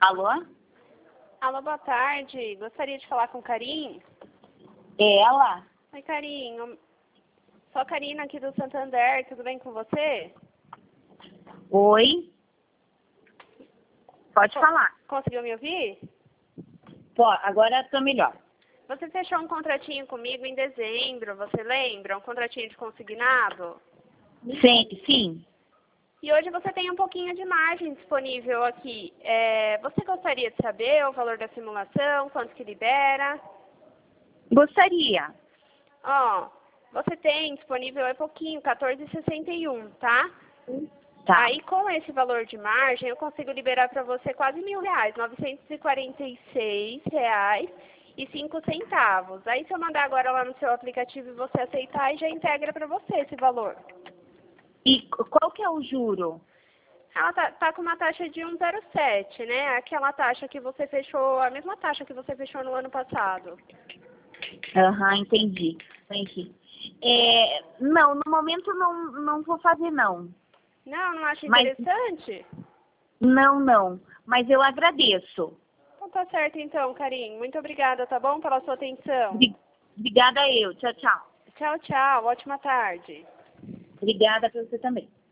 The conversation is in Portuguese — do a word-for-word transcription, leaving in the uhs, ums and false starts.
Alô? Alô, boa tarde. Gostaria de falar com Karim? É ela? Oi, Karim. Eu- Sou a Karina aqui do Santander. Tudo bem com você? Oi? Pode Co- falar. Conseguiu me ouvir? Pô, agora tô melhor. Você fechou um contratinho comigo em dezembro, você lembra? Um contratinho de consignado? Sim, sim. E hoje você tem um pouquinho de margem disponível aqui. É, você gostaria de saber o valor da simulação, quanto que libera? Gostaria. Ó, você tem disponível é pouquinho, quatorze e sessenta e um, tá? Tá. Aí, com esse valor de margem, eu consigo liberar para você quase mil reais, novecentos e quarenta e seis reais e cinco centavos. Aí, se eu mandar agora lá no seu aplicativo e você aceitar, já integra para você esse valor. E c- qual que é o juro? Ela tá, tá com uma taxa de um vírgula zero sete, né? Aquela taxa que você fechou, a mesma taxa que você fechou no ano passado. Aham, entendi. Entendi. É, não, no momento não, não vou fazer não. Não, não acha Mas interessante? não, não. Mas eu agradeço. Então tá certo então, Karim. Muito obrigada, tá bom? Pela sua atenção. Obri- Obrigada eu. Tchau, tchau. Tchau, tchau. Ótima tarde. Obrigada pra você também.